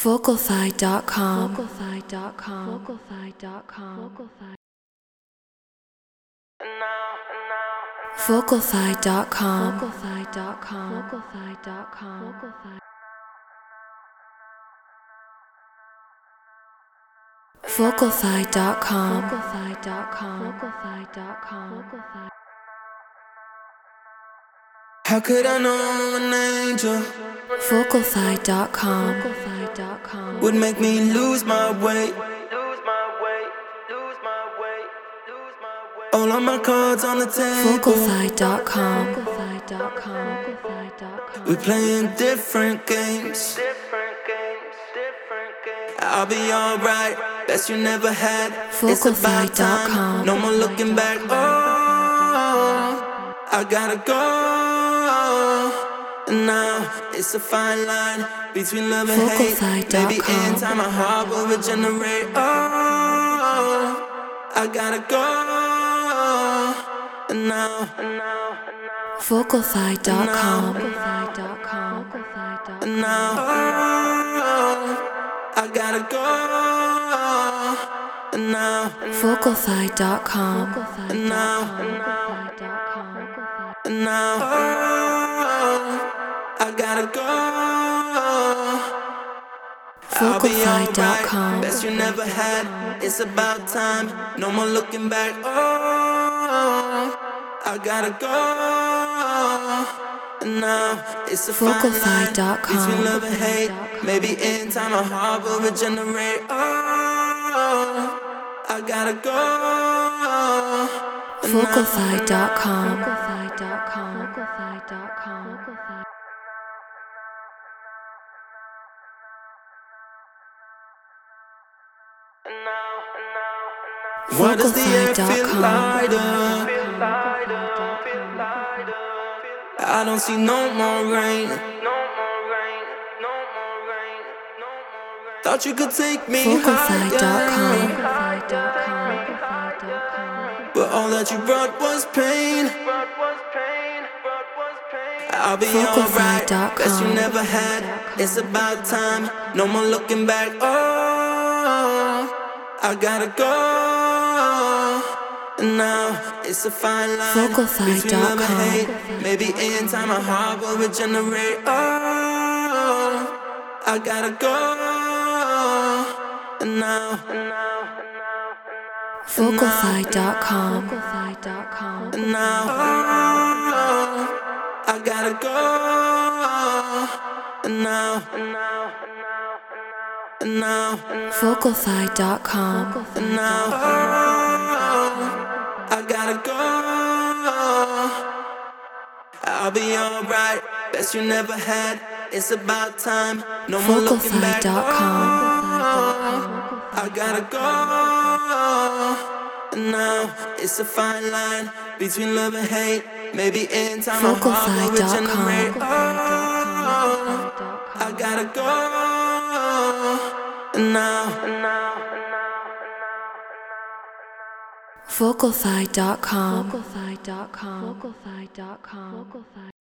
Vocalfy.com. Vocalfy.com. Vocalfy.com. How could I know an angel Vocalfy.com. would make me lose my way? All of my cards on the table. Vocalfy.com. We're playing different games. I'll be alright, best you never had. It's about time, no more looking back. Oh, I gotta go. Now it's a fine line between love and hate. Maybe in time my heart will regenerate. Oh, I gotta go. Now Vocalfy.com. Now I gotta go. Now Vocalfy.com. Now I gotta go. I'll be alright, best you never had. It's about time, no more looking back. Oh, I gotta go. Now it's a fine line between love and hate. Maybe in time my heart will regenerate. Oh, I gotta go. Vocalfy.com. Why does the air feel lighter? I don't see no more rain. Thought you could take me Vocalfy.com. higher, but all that you brought was pain. I'll be alright, best you never had. It's about time, no more looking back. Oh, I gotta go. Now it's a fine line between love and hate. Maybe in time my heart will regenerate. Oh, I gotta go. Now Vocalfy.com. Now I gotta go. Now Vocalfy.com. Now I gotta go. I'll be alright, best you never had. It's about time, no more looking back. Vocalfy.com. I gotta go. Now it's a fine line between love and hate. Maybe in time my heart will regenerate. Oh, I gotta go. Now Vocalfy.com.